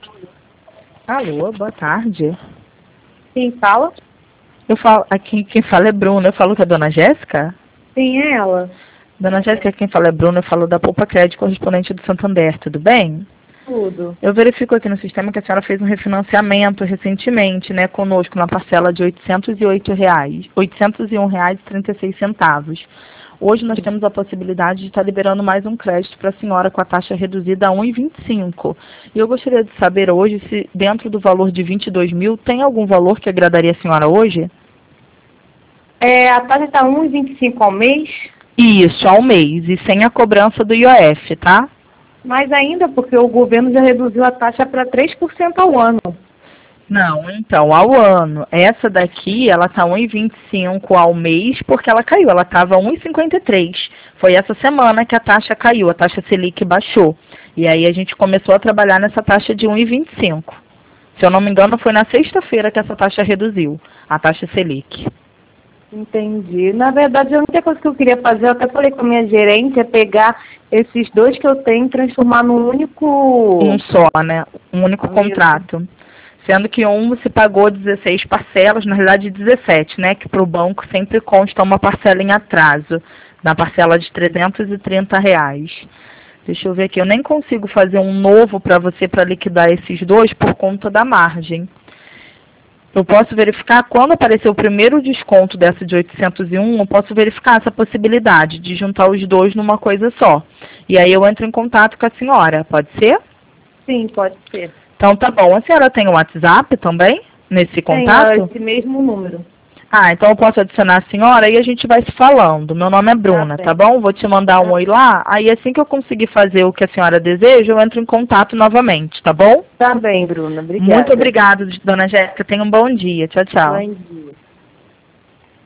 Alô, boa tarde. Quem fala? Eu falo, aqui quem fala é Bruna. Eu falo com a dona Jéssica? Sim, é ela. Dona Jéssica, quem fala é Bruna. Eu falo da Poupa Crédito, correspondente do Santander. Tudo bem? Tudo. Eu verifico aqui no sistema que a senhora fez um refinanciamento recentemente, né, conosco, na parcela de R$ 801,36. Hoje nós temos a possibilidade de estar liberando mais um crédito para a senhora com a taxa reduzida a 1,25. E eu gostaria de saber hoje se dentro do valor de 22 mil tem algum valor que agradaria a senhora hoje? A taxa está 1,25 ao mês, Isso, ao mês e sem a cobrança do IOF, tá? mas ainda porque o governo já reduziu a taxa para 3% ao ano. Não, então, ao ano. Essa daqui, ela tá 1,25 ao mês porque ela caiu. Ela estava 1,53. Foi essa semana que a taxa caiu, a taxa Selic baixou. E aí a gente começou a trabalhar nessa taxa de 1,25. Se eu não me engano, foi na sexta-feira que essa taxa reduziu, a taxa Selic. Entendi. Na verdade, a única coisa que eu queria fazer, eu até falei com a minha gerente, é pegar esses dois que eu tenho e transformar num único... Um só, né? Um único contrato. Sendo que um você pagou 16 parcelas, na realidade 17, né? Que para o banco sempre consta uma parcela em atraso, na parcela de R$ 330. Deixa eu ver aqui, eu nem consigo fazer um novo para você para liquidar esses dois por conta da margem. Eu posso verificar quando aparecer o primeiro desconto dessa de 801, eu posso verificar essa possibilidade de juntar os dois numa coisa só. E aí eu entro em contato com a senhora, pode ser? Sim, pode ser. Então tá bom. A senhora tem o WhatsApp também, nesse contato? Tem esse mesmo número. Ah, então eu posso adicionar a senhora e a gente vai se falando. Meu nome é Bruna, tá bom? Vou te mandar um oi lá, aí assim que eu conseguir fazer o que a senhora deseja, eu entro em contato novamente, tá bom? Tá bem, Bruna. Obrigada. Muito obrigada, dona Jéssica. Tenha um bom dia. Tchau, tchau. Bom dia.